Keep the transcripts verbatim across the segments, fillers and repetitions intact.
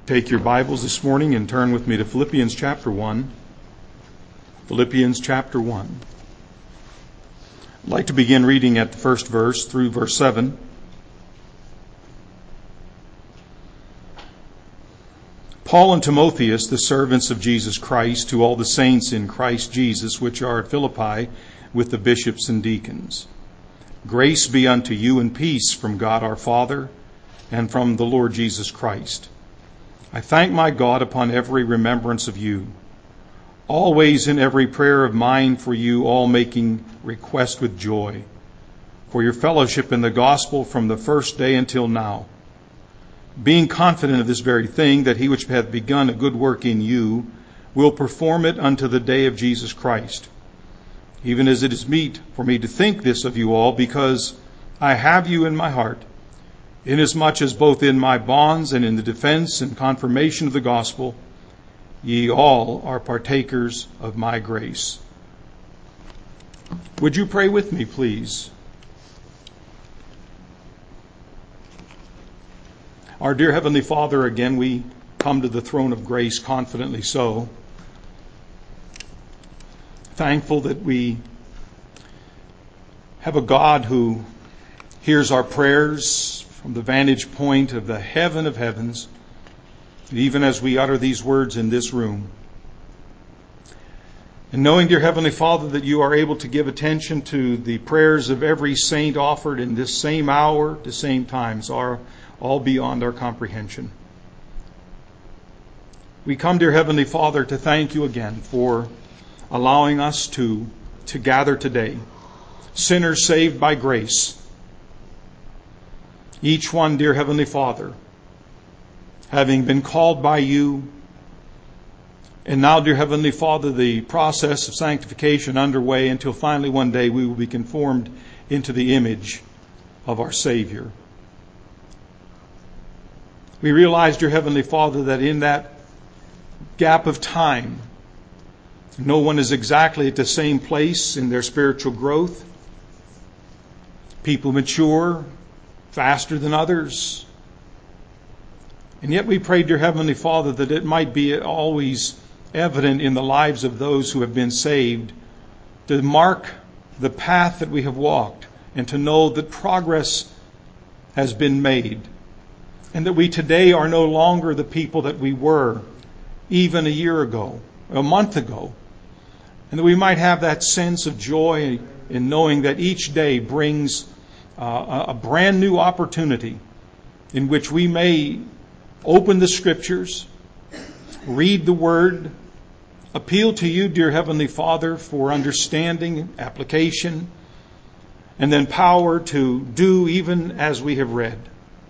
Take your Bibles this morning and turn with me to Philippians chapter one. Philippians chapter one. I'd like to begin reading at the first verse through verse seven. Paul and Timotheus, the servants of Jesus Christ, to all the saints in Christ Jesus, which are at Philippi, with the bishops and deacons. Grace be unto you and peace from God our Father and from the Lord Jesus Christ. I thank my God upon every remembrance of you, always in every prayer of mine for you, all making request with joy, for your fellowship in the gospel from the first day until now, being confident of this very thing, that he which hath begun a good work in you will perform it unto the day of Jesus Christ. Even as it is meet for me to think this of you all, because I have you in my heart, inasmuch as both in my bonds and in the defense and confirmation of the gospel, ye all are partakers of my grace. Would you pray with me, please? Our dear Heavenly Father, again we come to the throne of grace confidently so. Thankful that we have a God who hears our prayers from the vantage point of the heaven of heavens, even as we utter these words in this room. And knowing, dear Heavenly Father, that you are able to give attention to the prayers of every saint offered in this same hour, the same times, are all beyond our comprehension. We come, dear Heavenly Father, to thank you again for allowing us to, to gather today, sinners saved by grace. Each one, dear Heavenly Father, having been called by you, and now, dear Heavenly Father, the process of sanctification underway until finally one day we will be conformed into the image of our Savior. We realize, dear Heavenly Father, that in that gap of time, no one is exactly at the same place in their spiritual growth. People mature faster than others. And yet we pray, dear Heavenly Father, that it might be always evident in the lives of those who have been saved to mark the path that we have walked and to know that progress has been made, and that we today are no longer the people that we were even a year ago, a month ago, and that we might have that sense of joy in knowing that each day brings uh, a brand new opportunity in which we may open the Scriptures, read the Word, appeal to you, dear Heavenly Father, for understanding, application, and then power to do even as we have read.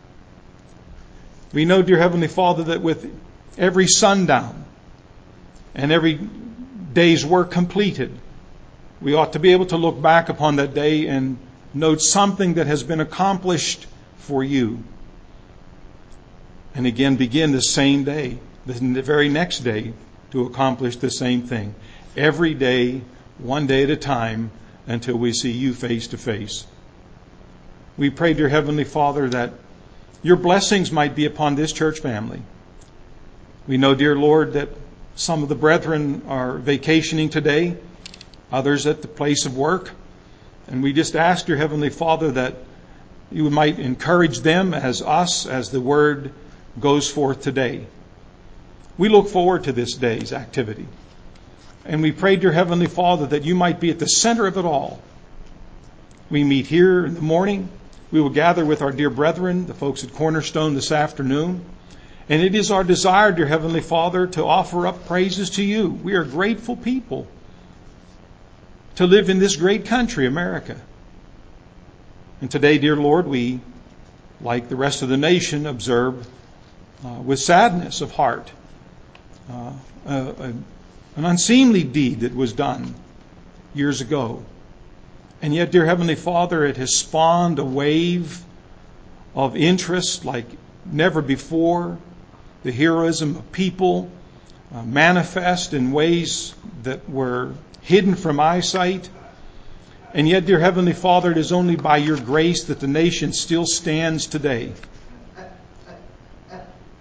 We know, dear Heavenly Father, that with every sundown and every day's work completed, we ought to be able to look back upon that day and note something that has been accomplished for you. And again, begin the same day, the very next day, to accomplish the same thing. Every day, one day at a time, until we see you face to face. We pray, dear Heavenly Father, that your blessings might be upon this church family. We know, dear Lord, that some of the brethren are vacationing today, others at the place of work. And we just ask, dear Heavenly Father, that you might encourage them as us, as the word goes forth today. We look forward to this day's activity. And we pray, dear Heavenly Father, that you might be at the center of it all. We meet here in the morning. We will gather with our dear brethren, the folks at Cornerstone, this afternoon. And it is our desire, dear Heavenly Father, to offer up praises to you. We are grateful people to live in this great country, America. And today, dear Lord, we, like the rest of the nation, observe uh, with sadness of heart uh, a, a, an unseemly deed that was done years ago. And yet, dear Heavenly Father, it has spawned a wave of interest like never before. The heroism of people uh, manifest in ways that were hidden from eyesight. And yet, dear Heavenly Father, it is only by your grace that the nation still stands today.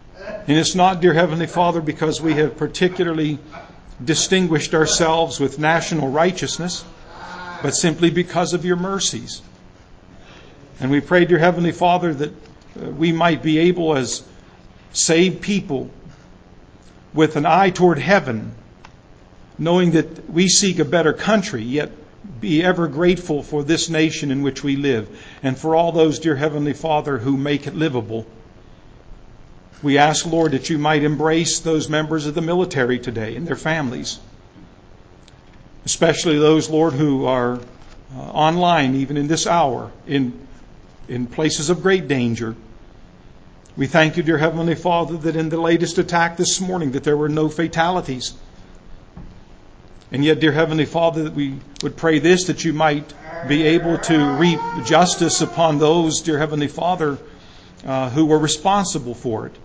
And it's not, dear Heavenly Father, because we have particularly distinguished ourselves with national righteousness, but simply because of your mercies. And we pray, dear Heavenly Father, that uh, we might be able as saved people with an eye toward heaven, knowing that we seek a better country, yet be ever grateful for this nation in which we live and for all those, dear Heavenly Father, who make it livable. We ask, Lord, that you might embrace those members of the military today and their families, especially those, Lord, who are uh, online even in this hour in, in places of great danger. We thank you, dear Heavenly Father, that in the latest attack this morning that there were no fatalities. And yet, dear Heavenly Father, that we would pray this, that you might be able to reap justice upon those, dear Heavenly Father, uh, who were responsible for it.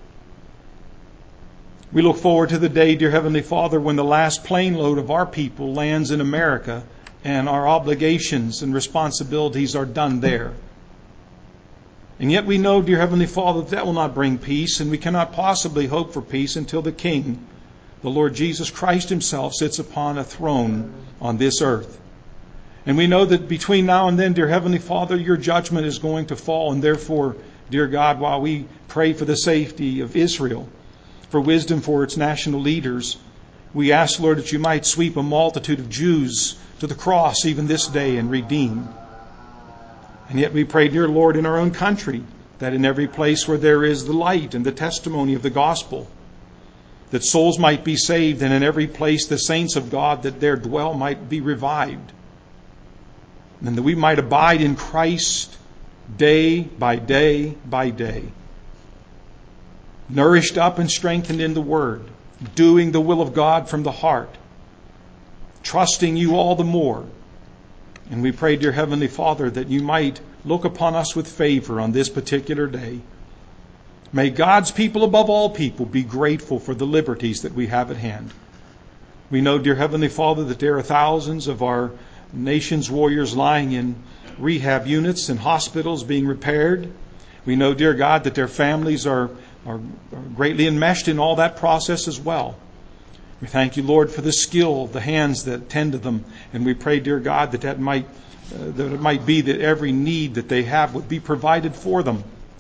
We look forward to the day, dear Heavenly Father, when the last plane load of our people lands in America and our obligations and responsibilities are done there. And yet we know, dear Heavenly Father, that that will not bring peace, and we cannot possibly hope for peace until the King, the Lord Jesus Christ himself, sits upon a throne on this earth. And we know that between now and then, dear Heavenly Father, your judgment is going to fall. And therefore, dear God, while we pray for the safety of Israel, for wisdom for its national leaders, we ask, Lord, that you might sweep a multitude of Jews to the cross even this day and redeem. And yet we pray, dear Lord, in our own country, that in every place where there is the light and the testimony of the gospel, that souls might be saved, and in every place the saints of God that there dwell might be revived. And that we might abide in Christ day by day by day, nourished up and strengthened in the Word, doing the will of God from the heart, trusting you all the more. And we pray, dear Heavenly Father, that you might look upon us with favor on this particular day. May God's people above all people be grateful for the liberties that we have at hand. We know, dear Heavenly Father, that there are thousands of our nation's warriors lying in rehab units and hospitals being repaired. We know, dear God, that their families are, are, are greatly enmeshed in all that process as well. We thank you, Lord, for the skill of the hands that tend to them. And we pray, dear God, that that might, uh, that it might be that every need that they have would be provided for them.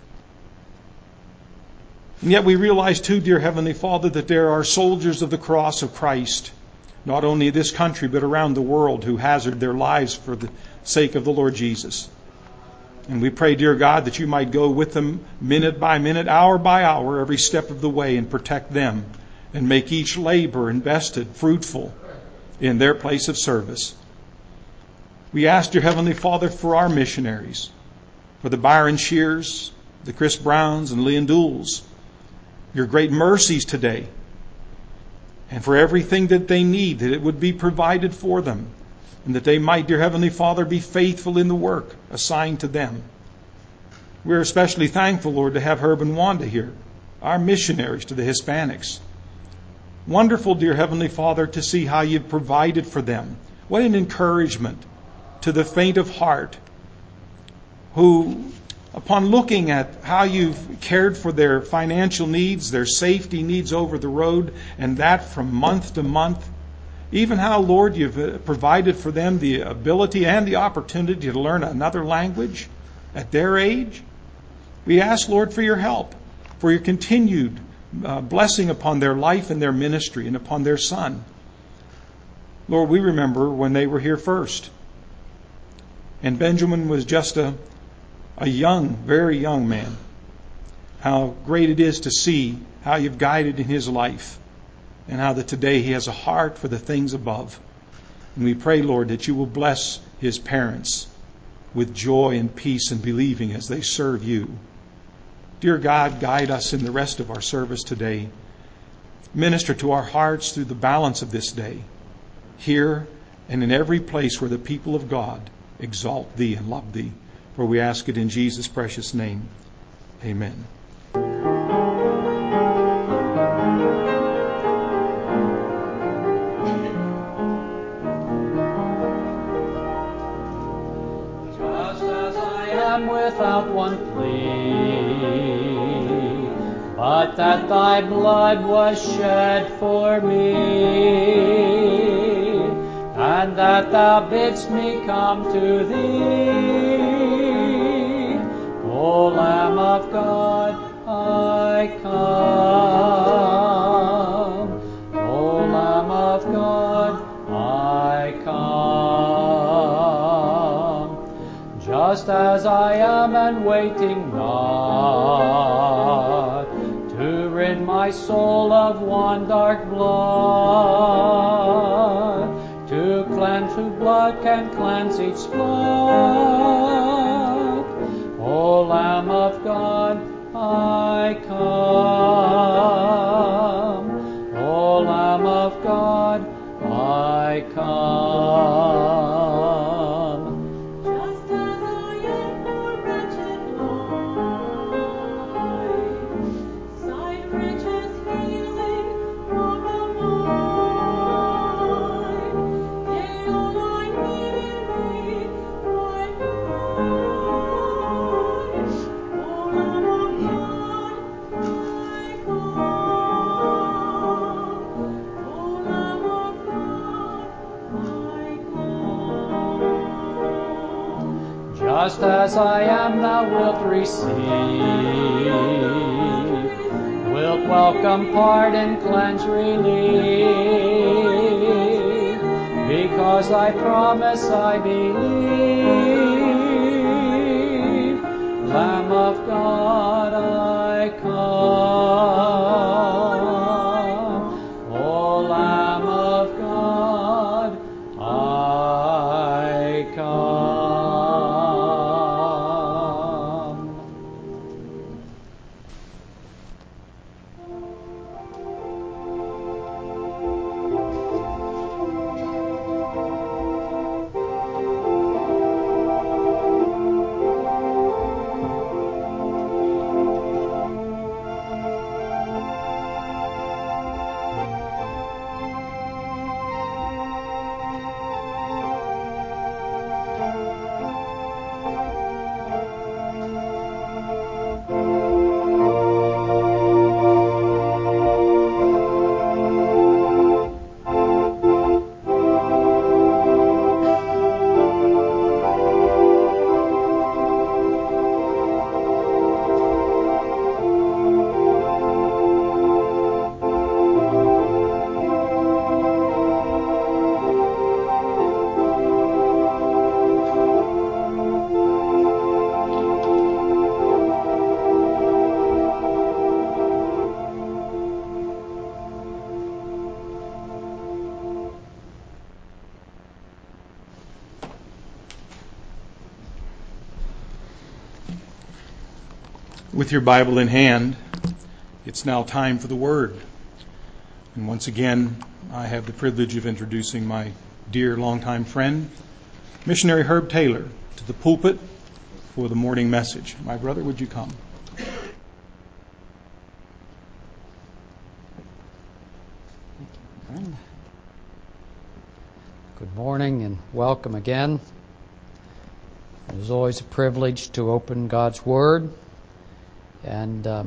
And yet we realize too, dear Heavenly Father, that there are soldiers of the cross of Christ, not only in this country, but around the world, who hazard their lives for the sake of the Lord Jesus. And we pray, dear God, that you might go with them minute by minute, hour by hour, every step of the way, and protect them and make each labor invested fruitful in their place of service. We ask, dear Heavenly Father, for our missionaries, for the Byron Shears, the Chris Browns, and Leon Dools, your great mercies today, and for everything that they need, that it would be provided for them, and that they might, dear Heavenly Father, be faithful in the work assigned to them. We're especially thankful, Lord, to have Herb and Wanda here, our missionaries to the Hispanics. Wonderful, dear Heavenly Father, to see how you've provided for them. What an encouragement to the faint of heart who, upon looking at how you've cared for their financial needs, their safety needs over the road, and that from month to month, even how, Lord, you've provided for them the ability and the opportunity to learn another language at their age. We ask, Lord, for your help, for your continued uh, blessing upon their life and their ministry and upon their son. Lord, we remember when they were here first, and Benjamin was just a A young, very young man. How great it is to see how you've guided in his life, and how that today he has a heart for the things above. And we pray, Lord, that you will bless his parents with joy and peace and believing as they serve you. Dear God, guide us in the rest of our service today. Minister to our hearts through the balance of this day, here and in every place where the people of God exalt thee and love thee. For we ask it in Jesus' precious name. Amen. Just as I am without one plea, but that thy blood was shed for me, and that thou bidst me come to thee. O Lamb of God, I come. O Lamb of God, I come. Just as I am and waiting not to rid my soul of one dark blood, to cleanse who blood can cleanse each spot. O Lamb of God, I come. O Lamb of God, I come. Just as I am poor wretched blind, sighed riches healing from the mind. Yea, all I need in thee I find. O Lamb of God, I come. O Lamb of God, I come. Just as I am, thou wilt receive, wilt welcome, pardon, cleanse, relieve, because thy promise I believe. Lamb of God, I come. O Lamb of God, I come. With your Bible in hand, it's now time for the Word. And once again, I have the privilege of introducing my dear longtime friend, Missionary Herb Taylor, to the pulpit for the morning message. My brother, would you come? Thank you, friend. Good morning and welcome again. It is always a privilege to open God's Word. And um,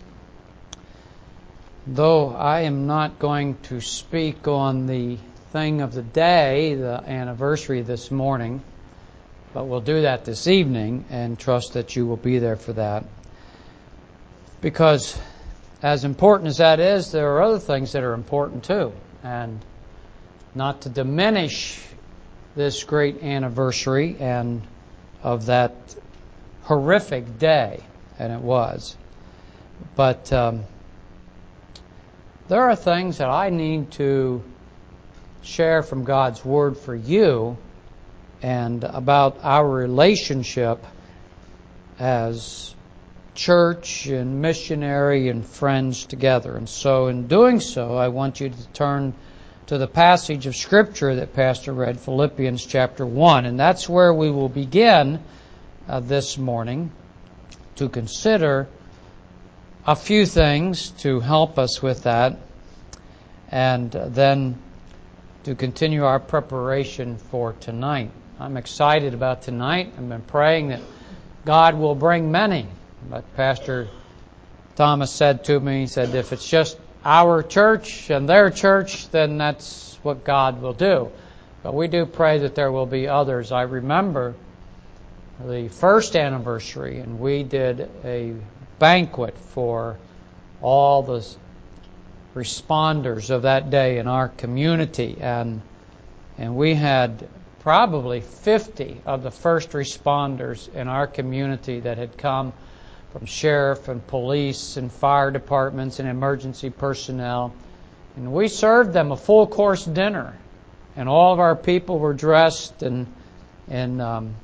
though I am not going to speak on the thing of the day, the anniversary this morning, but we'll do that this evening and trust that you will be there for that. Because as important as that is, there are other things that are important too. And not to diminish this great anniversary and of that horrific day. And it was. But um, there are things that I need to share from God's Word for you and about our relationship as church and missionary and friends together. And so in doing so, I want you to turn to the passage of Scripture that Pastor read, Philippians chapter one. And that's where we will begin uh, this morning, to consider a few things to help us with that, and then to continue our preparation for tonight. I'm excited about tonight. I've been praying that God will bring many, but Pastor Thomas said to me, he said, if it's just our church and their church, then that's what God will do. But we do pray that there will be others. I remember the first anniversary, and we did a banquet for all the responders of that day in our community, and and we had probably fifty of the first responders in our community that had come from sheriff and police and fire departments and emergency personnel, and we served them a full course dinner, and all of our people were dressed in in um,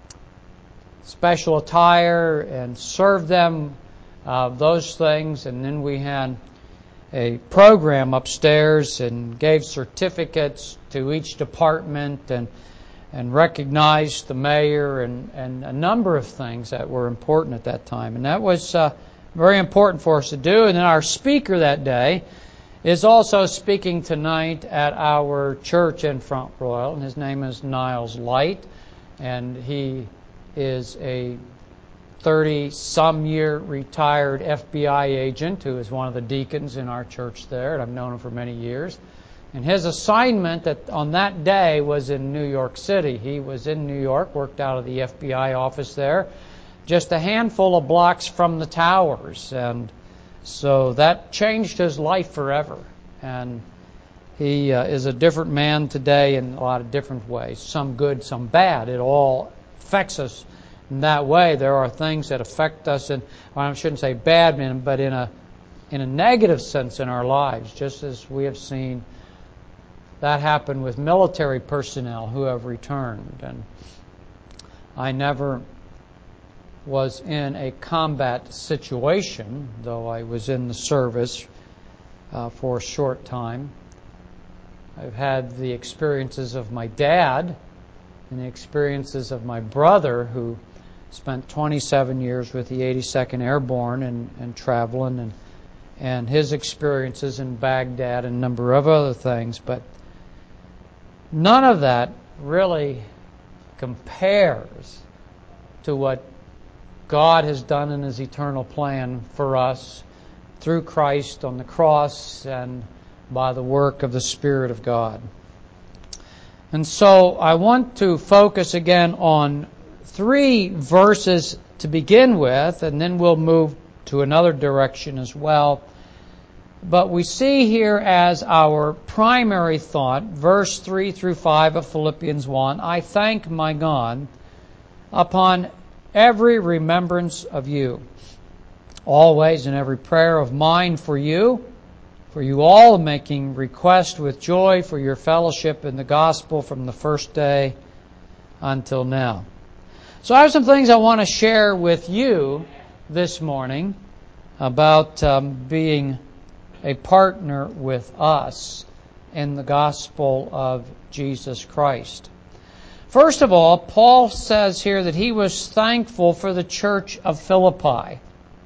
special attire and served them uh, those things, and then we had a program upstairs and gave certificates to each department and and recognized the mayor and, and a number of things that were important at that time. And that was uh, very important for us to do. And then our speaker that day is also speaking tonight at our church in Front Royal, and his name is Niles Light, and he is a thirty-some-year retired F B I agent who is one of the deacons in our church there, and I've known him for many years. And his assignment that on that day was in New York City. He was in New York, worked out of the F B I office there, just a handful of blocks from the towers. And so that changed his life forever. And he uh, is a different man today in a lot of different ways, some good, some bad. It all affects us in that way. There are things that affect us, and well, I shouldn't say bad, but in a in a negative sense in our lives, just as we have seen that happen with military personnel who have returned. And I never was in a combat situation, though I was in the service uh, for a short time. I've had the experiences of my dad and the experiences of my brother, who spent twenty-seven years with the eighty-second Airborne and, and traveling, and and his experiences in Baghdad and a number of other things. But none of that really compares to what God has done in His eternal plan for us through Christ on the cross and by the work of the Spirit of God. And so I want to focus again on three verses to begin with, and then we'll move to another direction as well. But we see here as our primary thought, verse three through five of Philippians one, I thank my God upon every remembrance of you, always in every prayer of mine for you, for you all making request with joy for your fellowship in the gospel from the first day until now. So I have some things I want to share with you this morning about um, being a partner with us in the gospel of Jesus Christ. First of all, Paul says here that he was thankful for the church of Philippi.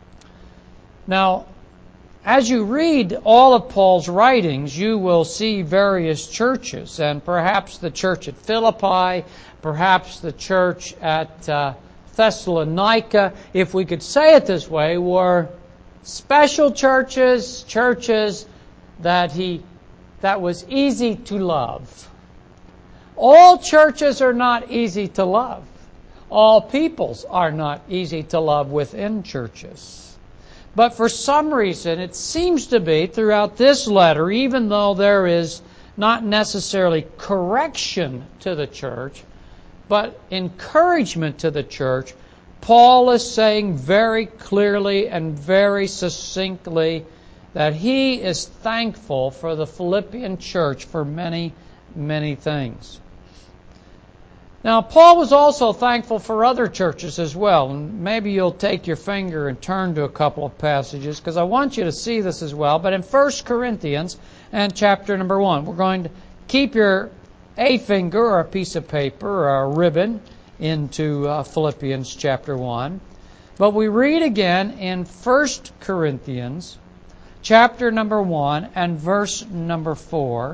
Now, as you read all of Paul's writings, you will see various churches, and perhaps the church at Philippi, perhaps the church at uh, Thessalonica, if we could say it this way, were special churches, churches that he that was easy to love. All churches are not easy to love. All peoples are not easy to love within churches. But for some reason, it seems to be throughout this letter, even though there is not necessarily correction to the church, but encouragement to the church, Paul is saying very clearly and very succinctly that he is thankful for the Philippian church for many, many things. Now, Paul was also thankful for other churches as well. And maybe you'll take your finger and turn to a couple of passages, because I want you to see this as well. But in First Corinthians and chapter number one, we're going to keep your a finger or a piece of paper or a ribbon into uh, Philippians chapter one. But we read again in First Corinthians chapter number one and verse number four.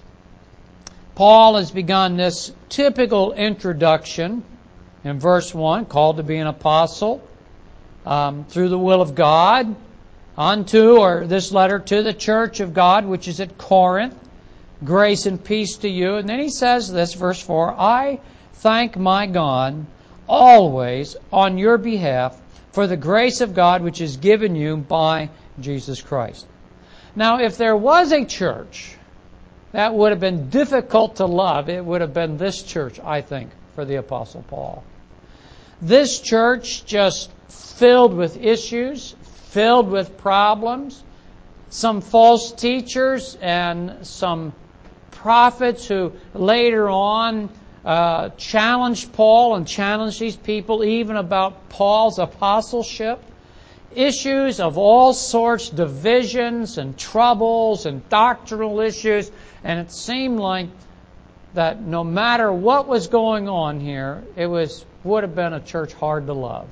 Paul has begun this typical introduction in verse one, called to be an apostle um, through the will of God, Unto, or this letter to the church of God, which is at Corinth, grace and peace to you. And then he says this, verse four, I thank my God always on your behalf for the grace of God which is given you by Jesus Christ. Now, if there was a church that would have been difficult to love, it would have been this church, I think, for the Apostle Paul. This church just filled with issues, filled with problems, some false teachers and some prophets who later on uh, challenged Paul and challenged these people even about Paul's apostleship. Issues of all sorts, divisions and troubles and doctrinal issues, and it seemed like that no matter what was going on here, it was would have been a church hard to love.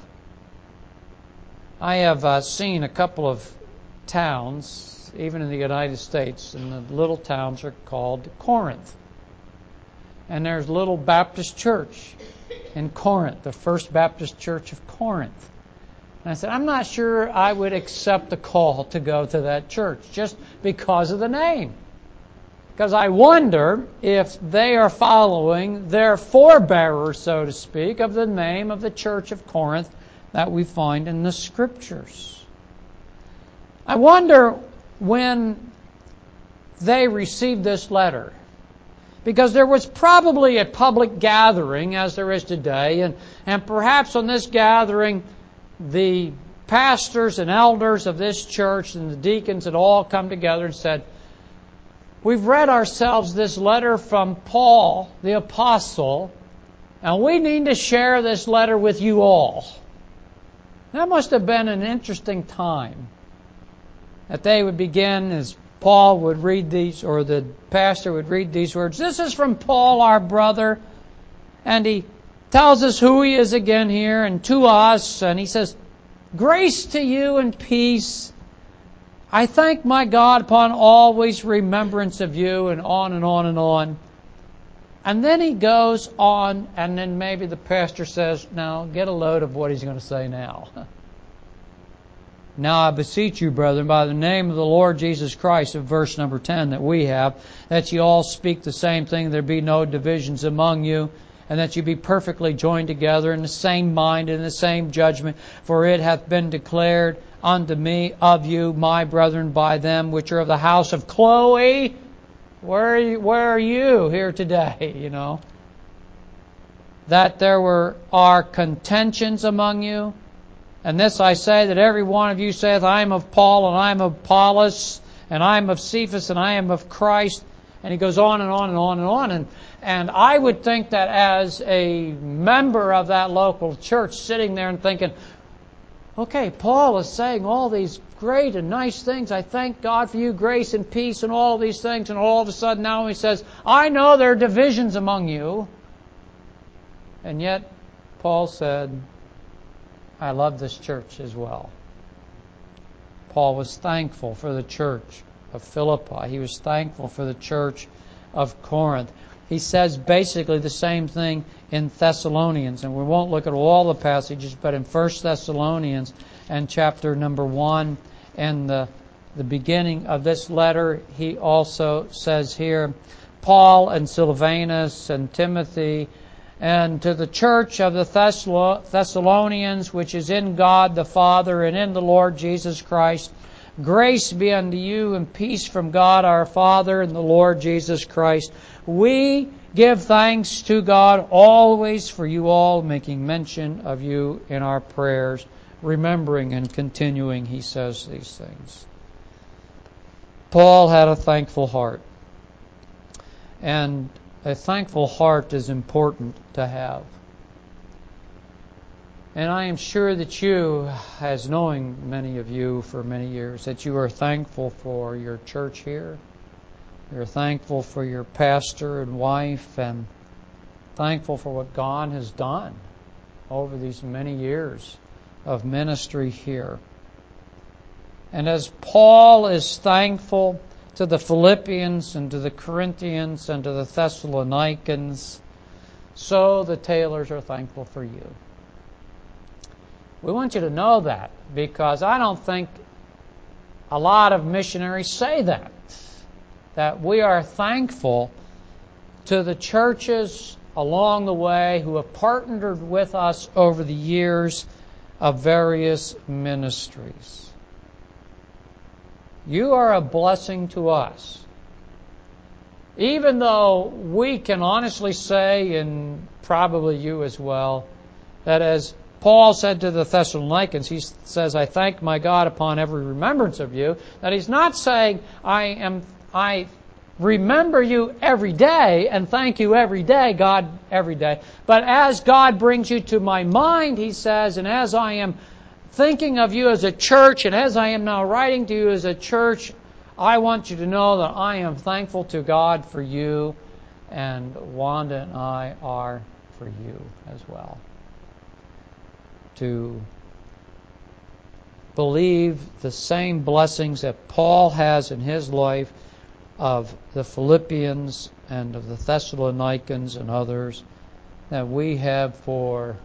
I have uh, seen a couple of towns, even in the United States, and the little towns are called Corinth. And there's a little Baptist church in Corinth, the First Baptist Church of Corinth. And I said, I'm not sure I would accept the call to go to that church just because of the name. Because I wonder if they are following their forebearers, so to speak, of the name of the Church of Corinth that we find in the Scriptures. I wonder when they received this letter. Because there was probably a public gathering, as there is today, and, and perhaps on this gathering, the pastors and elders of this church and the deacons had all come together and said, we've read ourselves this letter from Paul, the apostle, and we need to share this letter with you all. That must have been an interesting time that they would begin, as Paul would read these, or the pastor would read these words. This is from Paul, our brother, and he tells us who he is again here, and to us, and he says, grace to you and peace. I thank my God upon always remembrance of you, and on and on and on. And then he goes on, and then maybe the pastor says, now get a load of what he's going to say now. Now I beseech you, brethren, by the name of the Lord Jesus Christ, of verse number ten that we have, that you all speak the same thing, there be no divisions among you, and that you be perfectly joined together in the same mind and the same judgment. For it hath been declared unto me of you, my brethren, by them which are of the house of Chloe. Where are you, where are you here today, you know? That there were are contentions among you. And this I say, that every one of you saith, I am of Paul, and I am of Apollos, and I am of Cephas, and I am of Christ. And he goes on and on and on and on. And, and I would think that as a member of that local church, sitting there and thinking, okay, Paul is saying all these great and nice things. I thank God for you, grace and peace and all these things. And all of a sudden now he says, I know there are divisions among you. And yet Paul said, I love this church as well. Paul was thankful for the church of Philippi. He was thankful for the church of Corinth. He says basically the same thing in Thessalonians, and we won't look at all the passages, but in First Thessalonians and chapter number one and the, the beginning of this letter, he also says here, Paul and Silvanus and Timothy, and to the church of the Thessalonians, which is in God the Father and in the Lord Jesus Christ, grace be unto you and peace from God our Father and the Lord Jesus Christ. We give thanks to God always for you all, making mention of you in our prayers, remembering and continuing, he says these things. Paul had a thankful heart. And a thankful heart is important to have. And I am sure that you, as knowing many of you for many years, that you are thankful for your church here. You're thankful for your pastor and wife, and thankful for what God has done over these many years of ministry here. And as Paul is thankful to the Philippians and to the Corinthians and to the Thessalonians, so the Taylors are thankful for you. We want you to know that, because I don't think a lot of missionaries say that, that we are thankful to the churches along the way who have partnered with us over the years of various ministries. You are a blessing to us. Even though we can honestly say, and probably you as well, that as Paul said to the Thessalonians, he says, I thank my God upon every remembrance of you, that he's not saying, I am, I remember you every day and thank you every day, God every day. But as God brings you to my mind, he says, and as I am thinking of you as a church, and as I am now writing to you as a church, I want you to know that I am thankful to God for you, and Wanda and I are for you as well. To believe the same blessings that Paul has in his life of the Philippians and of the Thessalonians and others that we have for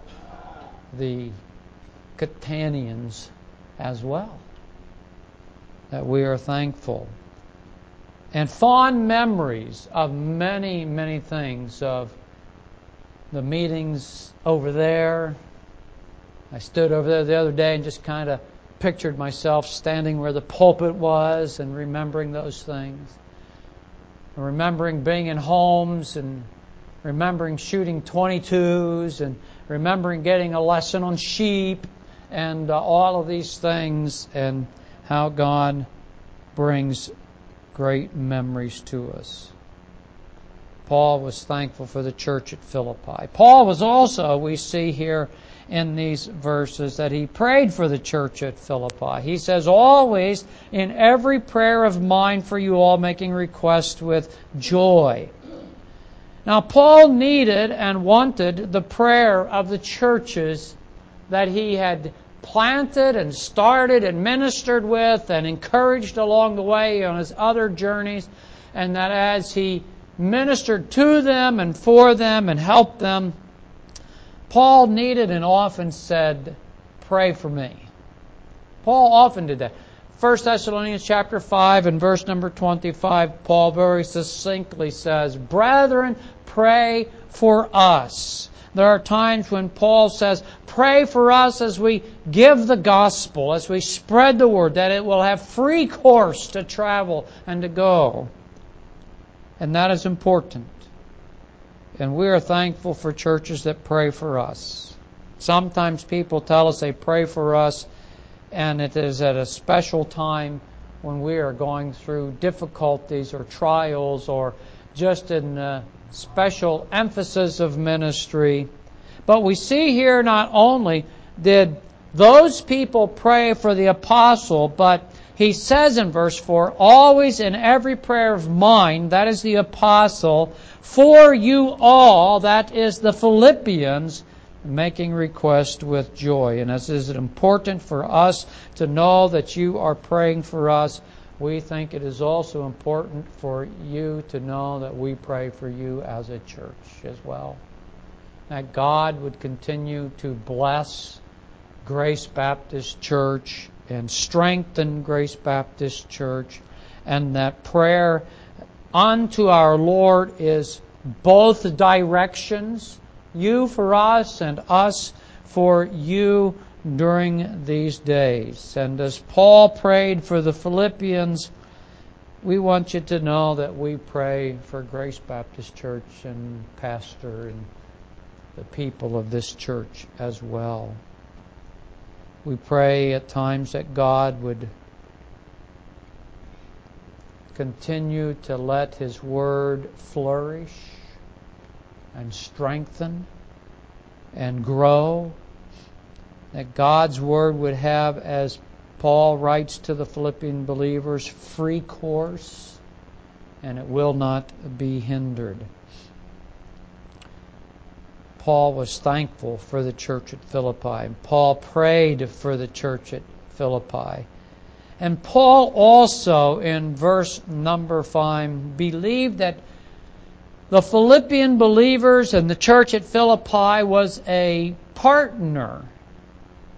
the Catanians as well. That we are thankful. And fond memories of many, many things, of the meetings over there. I stood over there the other day and just kind of pictured myself standing where the pulpit was and remembering those things. And remembering being in homes and remembering shooting twenty-twos and remembering getting a lesson on sheep and uh, all of these things, and how God brings great memories to us. Paul was thankful for the church at Philippi. Paul was also, we see here in these verses, that he prayed for the church at Philippi. He says, always in every prayer of mine for you all, making request with joy. Now, Paul needed and wanted the prayer of the churches that he had planted and started and ministered with and encouraged along the way on his other journeys, and that as he ministered to them and for them and helped them, Paul needed and often said, pray for me. Paul often did that. First Thessalonians chapter five and verse number twenty-five, Paul very succinctly says, brethren, pray for us. There are times when Paul says, pray for us as we give the gospel, as we spread the word, that it will have free course to travel and to go. And that is important. And we are thankful for churches that pray for us. Sometimes people tell us they pray for us, and it is at a special time when we are going through difficulties or trials or just in uh, special emphasis of ministry. But we see here not only did those people pray for the apostle, but he says in verse four, always in every prayer of mine, that is the apostle, for you all, that is the Philippians, making request with joy. And as is it important for us to know that you are praying for us, we think it is also important for you to know that we pray for you as a church as well. That God would continue to bless Grace Baptist Church and strengthen Grace Baptist Church, and that prayer unto our Lord is both directions, you for us and us for you during these days. And as Paul prayed for the Philippians, we want you to know that we pray for Grace Baptist Church and pastor and the people of this church as well. We pray at times that God would continue to let His Word flourish and strengthen and grow. That God's Word would have, as Paul writes to the Philippian believers, free course, and it will not be hindered. Paul was thankful for the church at Philippi. Paul prayed for the church at Philippi. And Paul also, in verse number five, believed that the Philippian believers and the church at Philippi was a partner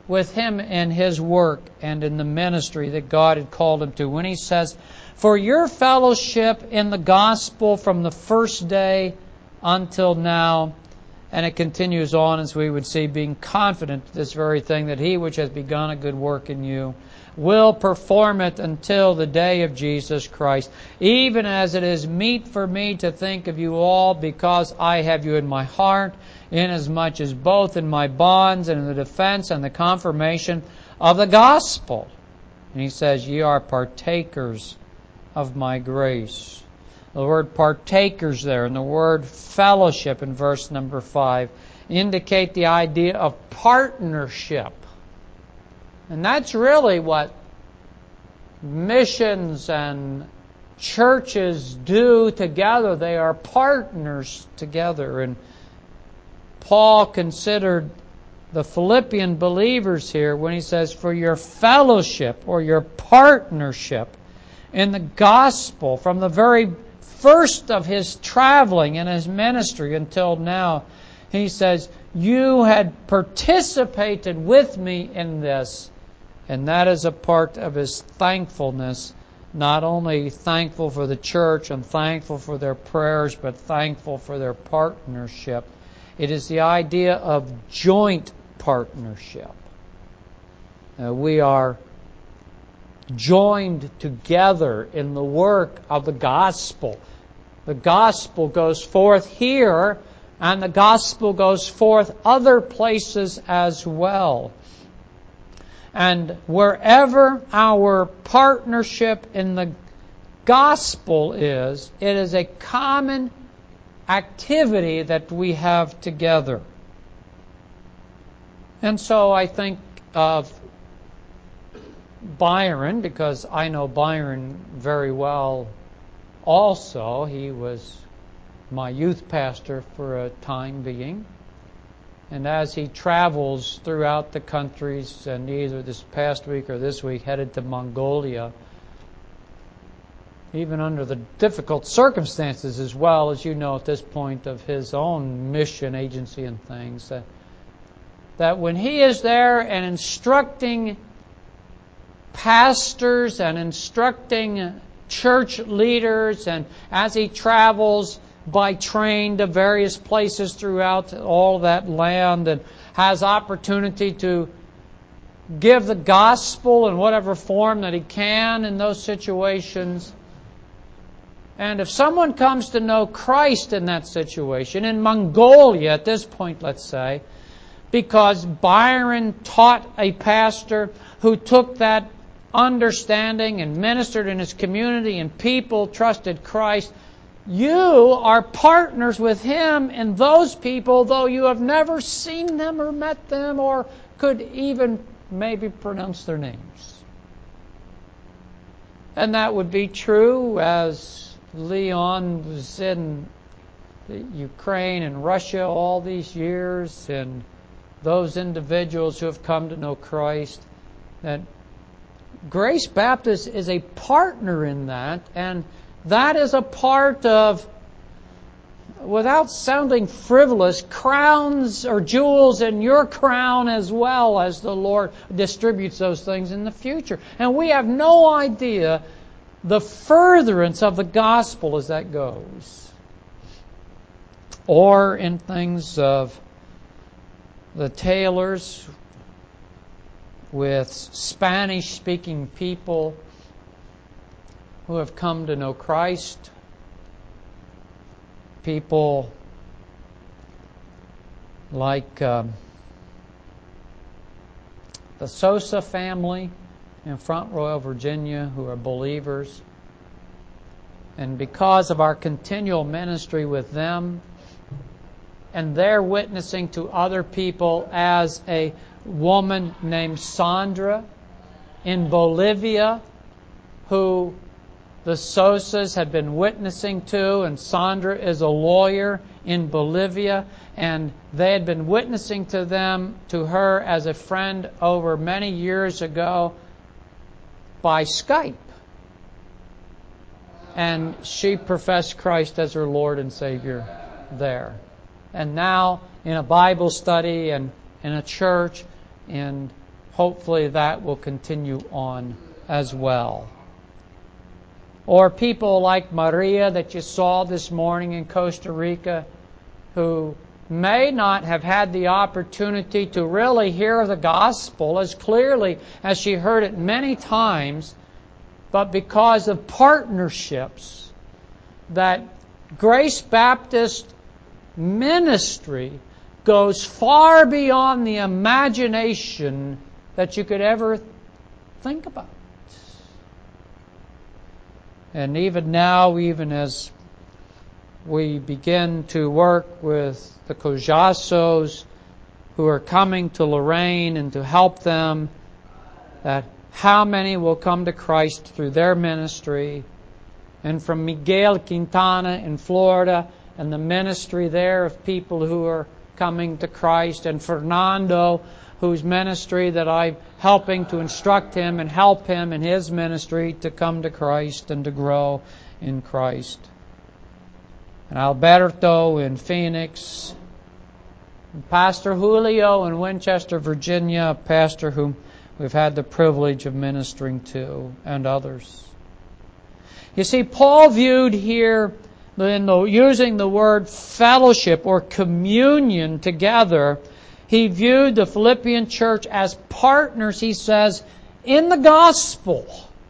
with him in his work and in the ministry that God had called him to. When he says, "For your fellowship in the gospel from the first day until now," and it continues on, as we would see, being confident of this very thing, that he which has begun a good work in you will perform it until the day of Jesus Christ, even as it is meet for me to think of you all, because I have you in my heart, inasmuch as both in my bonds and in the defense and the confirmation of the gospel. And he says, "Ye are partakers of my grace." The word partakers there and the word fellowship in verse number five indicate the idea of partnership. And that's really what missions and churches do together. They are partners together. And Paul considered the Philippian believers here when he says, "For your fellowship," or your partnership in the gospel from the very first of his traveling and his ministry until now. He says, "You had participated with me in this." And that is a part of his thankfulness, not only thankful for the church and thankful for their prayers, but thankful for their partnership. It is the idea of joint partnership. Uh, we are joined together in the work of the gospel. The gospel goes forth here, and the gospel goes forth other places as well. And wherever our partnership in the gospel is, it is a common activity that we have together. And so I think of Byron, because I know Byron very well also. He was my youth pastor for a time being. And as he travels throughout the countries, and either this past week or this week headed to Mongolia, even under the difficult circumstances as well, as you know at this point of his own mission agency and things, that, that when he is there and instructing pastors and instructing church leaders, and as he travels by train to various places throughout all that land and has opportunity to give the gospel in whatever form that he can in those situations. And if someone comes to know Christ in that situation, in Mongolia at this point, let's say, because Byron taught a pastor who took that understanding and ministered in his community and people trusted Christ, you are partners with him in those people, though you have never seen them or met them or could even maybe pronounce their names. And that would be true as Leon was in Ukraine and Russia all these years, and those individuals who have come to know Christ, that Grace Baptist is a partner in that, and that is a part of, without sounding frivolous, crowns or jewels in your crown as well, as the Lord distributes those things in the future. And we have no idea the furtherance of the gospel as that goes. Or in things of the tailors with Spanish-speaking people who have come to know Christ, people like um, the Sosa family in Front Royal, Virginia, who are believers. And because of our continual ministry with them and their witnessing to other people, as a woman named Sandra in Bolivia, who the Sosas had been witnessing to, and Sandra is a lawyer in Bolivia, and they had been witnessing to them, to her as a friend over many years ago by Skype. And she professed Christ as her Lord and Savior there. And now in a Bible study and in a church in hopefully that will continue on as well. Or people like Maria that you saw this morning in Costa Rica, who may not have had the opportunity to really hear the gospel as clearly as she heard it many times, but because of partnerships that Grace Baptist ministry goes far beyond the imagination that you could ever think about. And even now, even as we begin to work with the Cojasos who are coming to Lorraine and to help them, that how many will come to Christ through their ministry. And from Miguel Quintana in Florida and the ministry there of people who are coming to Christ, and Fernando, whose ministry that I'm helping to instruct him and help him in his ministry to come to Christ and to grow in Christ. And Alberto in Phoenix, and Pastor Julio in Winchester, Virginia, a pastor whom we've had the privilege of ministering to, and others. You see, Paul viewed here, in the, using the word fellowship or communion together, he viewed the Philippian church as partners, he says, in the gospel.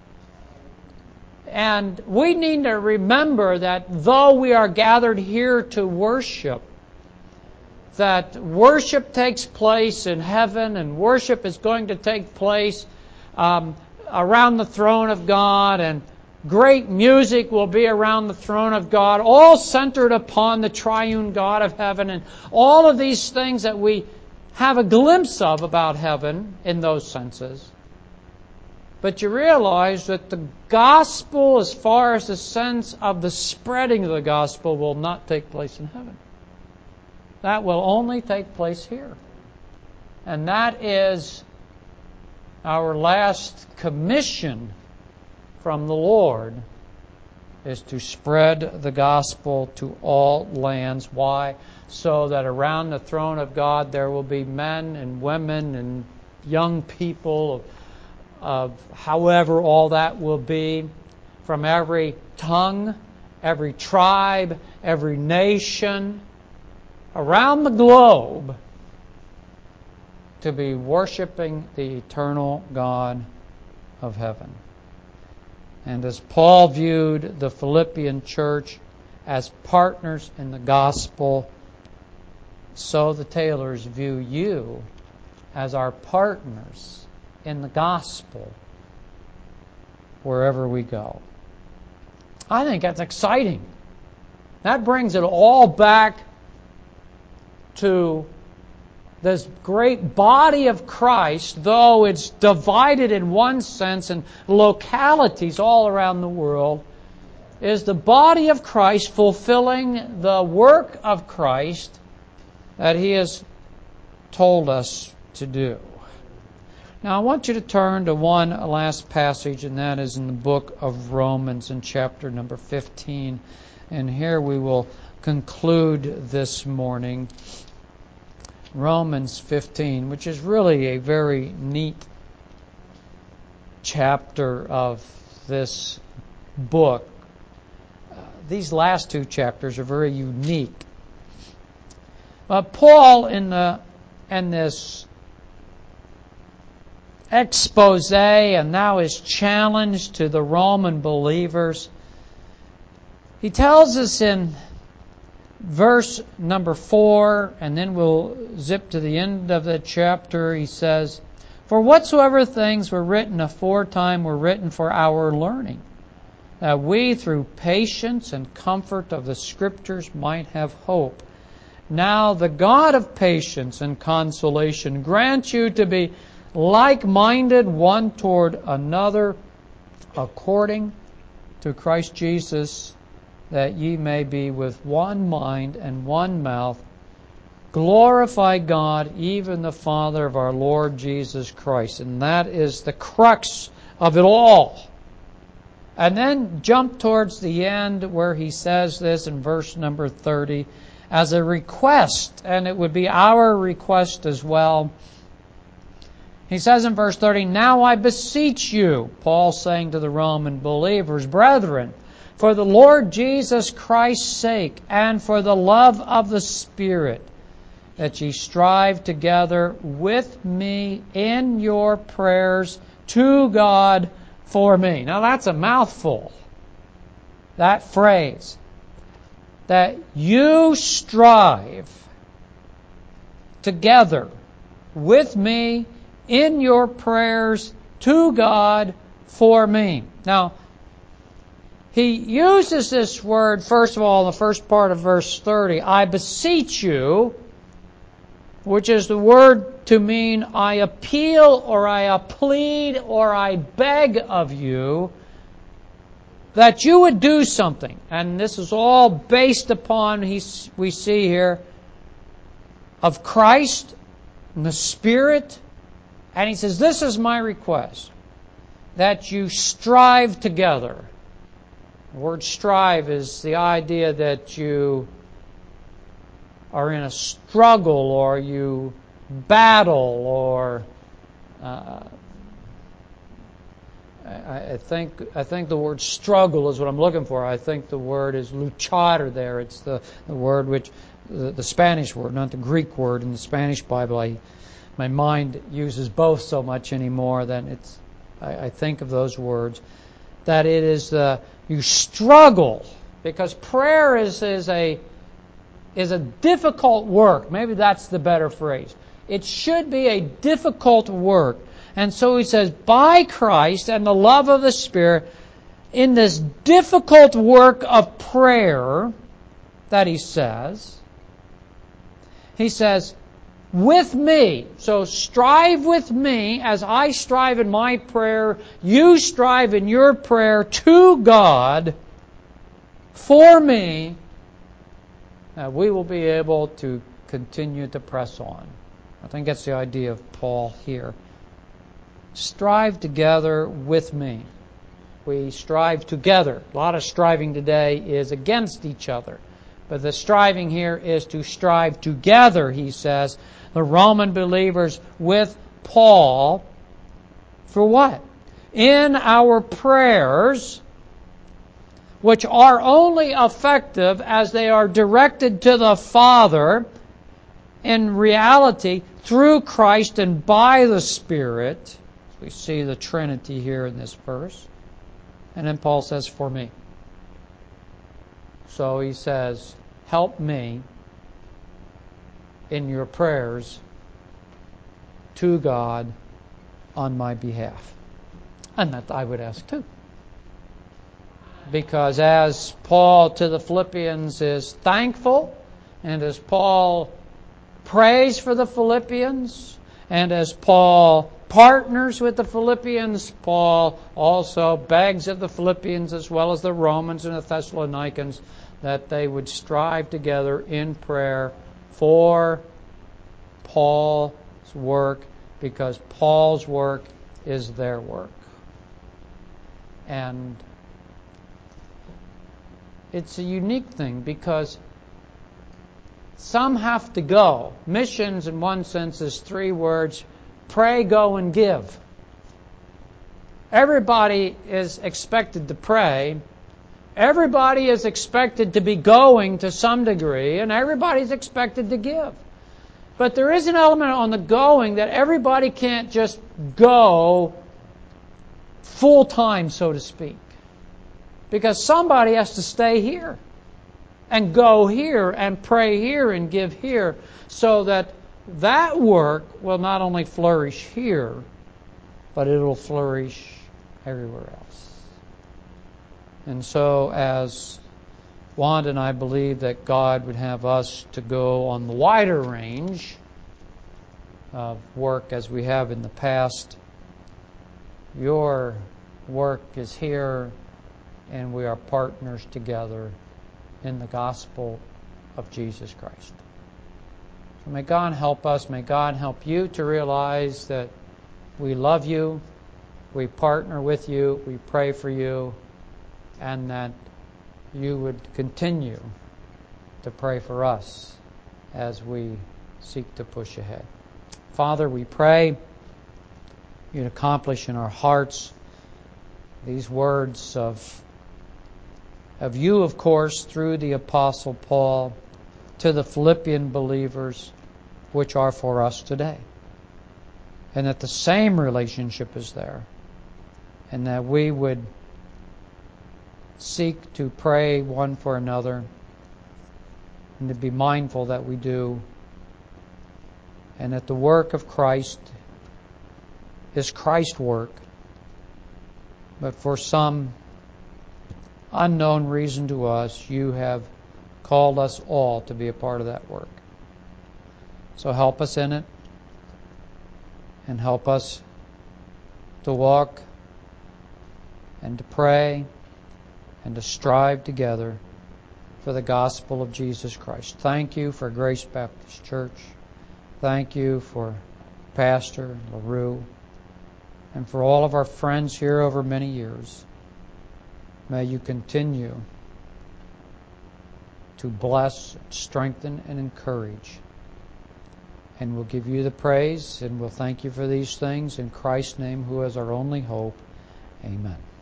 And we need to remember that though we are gathered here to worship, that worship takes place in heaven, and worship is going to take place um, around the throne of God, and great music will be around the throne of God, all centered upon the triune God of heaven, and all of these things that we have a glimpse of about heaven in those senses. But you realize that the gospel, as far as the sense of the spreading of the gospel, will not take place in heaven. That will only take place here. And that is our last commission from the Lord, is to spread the gospel to all lands. Why? So that around the throne of God there will be men and women and young people of, of however all that will be, from every tongue, every tribe, every nation, around the globe, to be worshiping the eternal God of heaven. And as Paul viewed the Philippian church as partners in the gospel, so the Taylors view you as our partners in the gospel wherever we go. I think that's exciting. That brings it all back to this great body of Christ, though it's divided in one sense in localities all around the world, is the body of Christ fulfilling the work of Christ that He has told us to do. Now I want you to turn to one last passage, and that is in the book of Romans in chapter number fifteen. And here we will conclude this morning. Romans fifteen, which is really a very neat chapter of this book. Uh, these last two chapters are very unique. Uh, Paul, in the in this expose and now his challenge to the Roman believers, he tells us in verse number four, and then we'll zip to the end of the chapter. He says, "For whatsoever things were written aforetime were written for our learning, that we through patience and comfort of the Scriptures might have hope. Now the God of patience and consolation grant you to be like-minded one toward another, according to Christ Jesus, that ye may be with one mind and one mouth, glorify God, even the Father of our Lord Jesus Christ." And that is the crux of it all. And then jump towards the end where he says this in verse number thirty, as a request, and it would be our request as well. He says in verse thirty, "Now I beseech you," Paul saying to the Roman believers, "brethren, for the Lord Jesus Christ's sake and for the love of the Spirit, that ye strive together with me in your prayers to God for me." Now that's a mouthful, that phrase. That you strive together with me in your prayers to God for me. Now, he uses this word, first of all, in the first part of verse thirty, "I beseech you," which is the word to mean I appeal or I plead or I beg of you that you would do something. And this is all based upon, he's, we see here, of Christ and the Spirit. And he says, this is my request, that you strive together. The word strive is the idea that you are in a struggle or you battle or uh, I, I think I think the word struggle is what I'm looking for. I think the word is luchar there. It's the, the word which, the, the Spanish word, not the Greek word in the Spanish Bible. I, my mind uses both so much anymore that it's, I, I think of those words. That it is, uh, you struggle, because prayer is, is a is a difficult work. Maybe that's the better phrase. It should be a difficult work. And so he says, by Christ and the love of the Spirit, in this difficult work of prayer that he says, he says, with me. So strive with me as I strive in my prayer. You strive in your prayer to God for me. Now we will be able to continue to press on. I think that's the idea of Paul here. Strive together with me. We strive together. A lot of striving today is against each other. But the striving here is to strive together, he says, the Roman believers with Paul. For what? In our prayers, which are only effective as they are directed to the Father in reality through Christ and by the Spirit. We see the Trinity here in this verse. And then Paul says, for me. So he says, help me in your prayers to God on my behalf. And that I would ask too. Because as Paul to the Philippians is thankful, and as Paul prays for the Philippians, and as Paul partners with the Philippians, Paul also begs of the Philippians as well as the Romans and the Thessalonians that they would strive together in prayer for Paul's work, because Paul's work is their work. And it's a unique thing because some have to go. Missions, in one sense, is three words: pray, go, and give. Everybody is expected to pray. Everybody is expected to be going to some degree, and everybody's expected to give. But there is an element on the going that everybody can't just go full time, so to speak. Because somebody has to stay here and go here and pray here and give here, so that that work will not only flourish here, but it will flourish everywhere else. And so as Wanda and I believe that God would have us to go on the wider range of work as we have in the past, your work is here, and we are partners together in the gospel of Jesus Christ. So may God help us, may God help you to realize that we love you, we partner with you, we pray for you, and that you would continue to pray for us as we seek to push ahead. Father, we pray you'd accomplish in our hearts these words of, of you, of course, through the Apostle Paul to the Philippian believers, which are for us today. And that the same relationship is there. And that we would seek to pray one for another and to be mindful that we do. And that the work of Christ is Christ's work. But for some unknown reason to us, you have called us all to be a part of that work. So help us in it, and help us to walk and to pray and to strive together for the gospel of Jesus Christ. Thank you for Grace Baptist Church. Thank you for Pastor LaRue and for all of our friends here over many years. May you continue to bless, strengthen, and encourage. And we'll give you the praise, and we'll thank you for these things in Christ's name, who is our only hope. Amen.